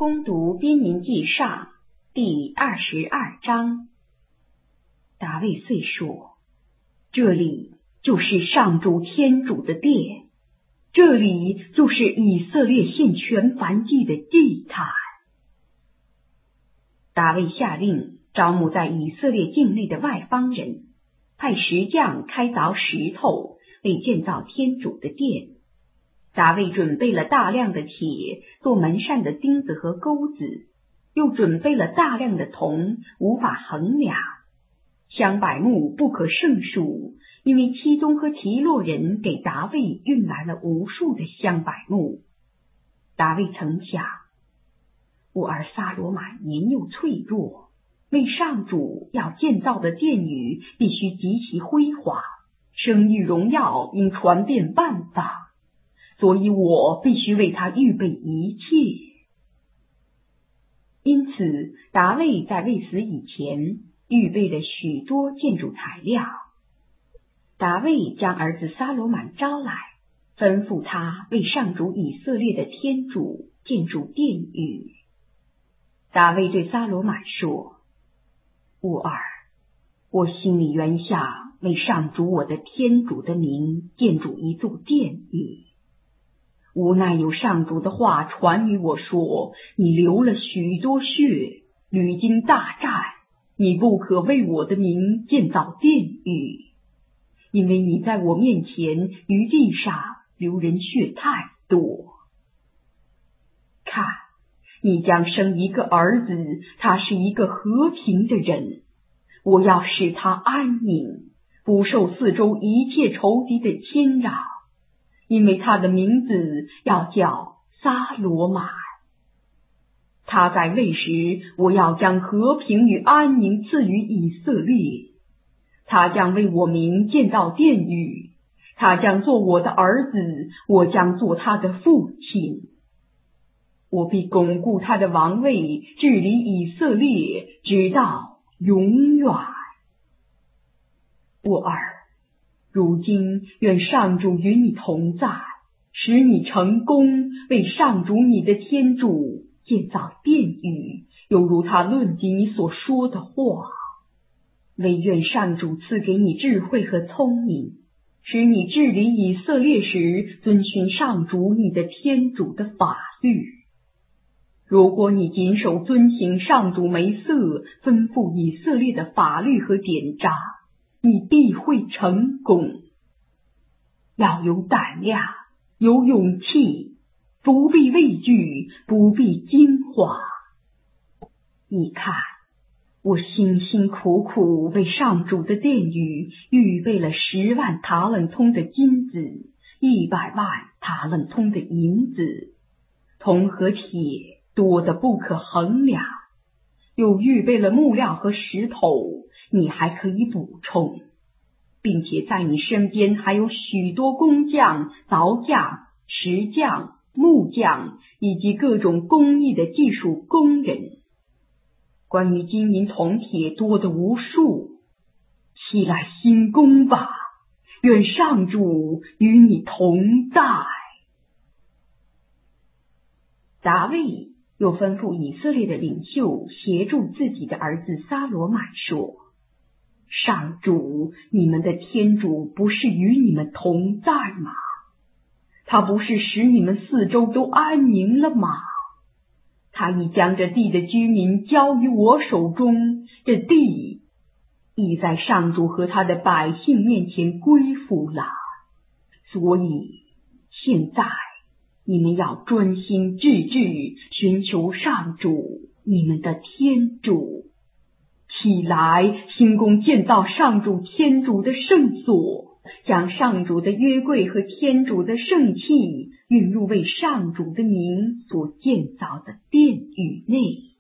攻读编年记上第22章。大卫遂说：这里就是上主天主的殿，这里就是以色列献全燔祭的祭坛。大卫下令招募在以色列境内的外邦人，派石匠开凿石头，为建造天主的殿。大卫准备了大量的铁做门扇的钉子和钩子，又准备了大量的铜，无法衡量。香柏木不可胜数，因为七宗和提洛人给大卫运来了无数的香柏木。大卫曾想，我儿撒罗满年幼脆弱，为上主要建造的殿宇必须极其辉煌，声誉荣耀应传遍万方，所以我必须为他预备一切。因此大卫在未死以前预备了许多建筑材料。大卫将儿子撒罗满招来，吩咐他为上主以色列的天主建筑殿宇。大卫对撒罗满说：我儿，我心里原想为上主我的天主的名建筑一座殿宇，无奈有上主的话传于我说，你流了许多血，屡经大战，你不可为我的名建造殿宇，因为你在我面前于地上流人血太多。看，你将生一个儿子，他是一个和平的人，我要使他安宁，不受四周一切仇敌的侵扰，因为他的名字要叫撒罗满。他在位时，我要将和平与安宁赐予以色列。他将为我名建造殿宇，他将做我的儿子，我将做他的父亲。我必巩固他的王位，治理以色列，直到永远。我儿，如今愿上主与你同在，使你成功，为上主你的天主建造殿宇，犹如他论及你所说的话。惟愿上主赐给你智慧和聪明，使你治理以色列时遵循上主你的天主的法律。如果你谨守遵行上主梅瑟吩咐以色列的法律和典章，你必会成功。要有胆量，有勇气，不必畏惧，不必惊慌。你看，我辛辛苦苦为上主的殿宇预备了10万塔冷通的金子，100万塔冷通的银子，铜和铁多得不可衡量，又预备了木料和石头，你还可以补充，并且在你身边还有许多工匠、凿匠、石匠、木匠以及各种工艺的技术工人。关于金银铜铁多得无数，起来兴工吧，愿上主与你同在。大卫又吩咐以色列的领袖协助自己的儿子撒罗满说：上主你们的天主不是与你们同在吗？他不是使你们四周都安宁了吗？他已将这地的居民交于我手中，这地已在上主和他的百姓面前归附了。所以现在你们要专心致志寻求上主你们的天主，起来兴工建造上主天主的圣所，将上主的约柜和天主的圣器运入为上主的名所建造的殿宇内。